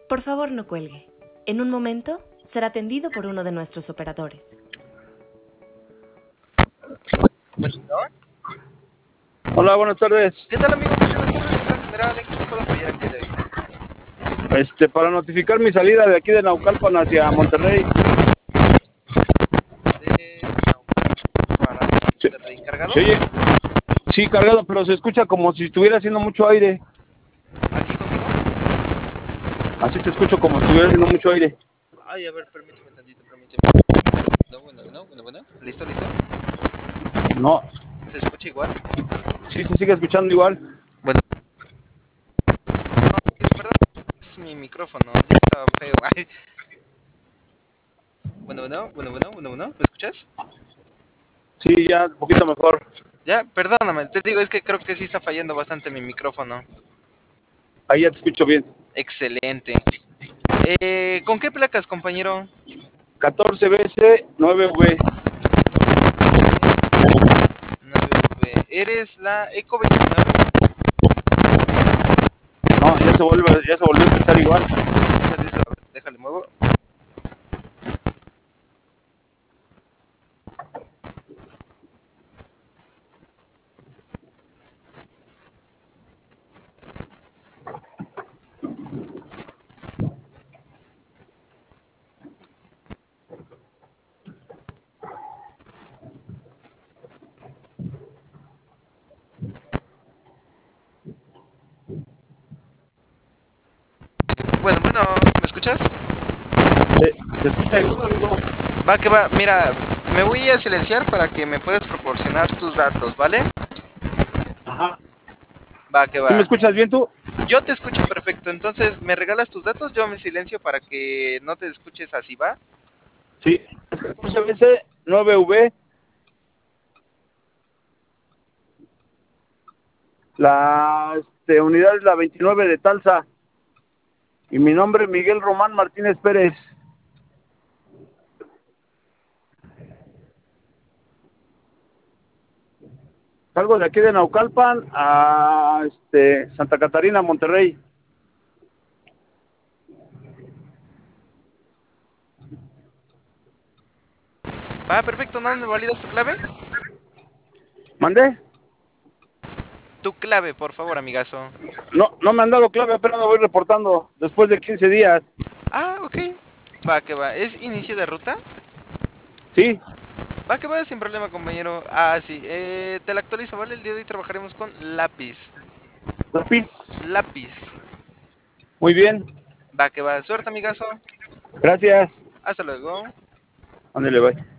Por favor, no cuelgue. En un momento será atendido por uno de nuestros operadores. Hola, buenas tardes. ¿Qué tal, amigo? Muy buenas tardes, Central General. ¿En qué te puedo apoyar el día de hoy? Para notificar mi salida de aquí de Naucalpan hacia Monterrey. De para Sí, Monterrey, ¿cargado? sí, oye, sí, cargado, pero se escucha como si estuviera haciendo mucho aire. ¿Aquí conmigo? Así te escucho como si estuviera haciendo mucho aire. Ay, a ver, permíteme tantito, permíteme. Bueno. ¿Listo? No, ¿Se escucha igual? sí se sigue escuchando igual. Bueno. No, perdón. Es mi micrófono. Ya estaba feo. Ay. Bueno. ¿Me escuchas? Sí, ya un poquito mejor. Ya, perdóname. Te digo, es que creo que sí está fallando bastante mi micrófono. Ahí ya te escucho bien. Excelente. ¿Con qué placas, compañero? 14BC 9V. 9V. ¿Eres la Eco 29? No, ya se volvió a escuchar igual. Déjale, muevo. Bueno, ¿me escuchas? Se escucha igual, amigo. Va que va, mira, me voy a silenciar para que me puedas proporcionar tus datos, ¿vale? Ajá. Va que ¿Sí me va. escuchas bien tú? Yo te escucho perfecto, entonces me regalas tus datos, yo me silencio para que no te escuches así, ¿va? Sí, 14BC 9V. La unidad es la 29 de Talsa. Y mi nombre es Miguel Román Martínez Pérez. Salgo de aquí de Naucalpan a Santa Catarina, Monterrey. Va, perfecto, ¿no me validas tu clave? ¿Mandé? Tu clave, por favor, amigazo. No me han dado clave, apenas me voy reportando después de 15 días. Ah, ok. Va que va, ¿es inicio de ruta? Sí, Va que va, sin problema, compañero. Ah, sí, te la actualizo, ¿vale? El día de hoy trabajaremos con lápiz. lápiz. Lápiz. Muy bien, Va que va, suerte, amigazo. gracias. Hasta luego. Ándale, bye.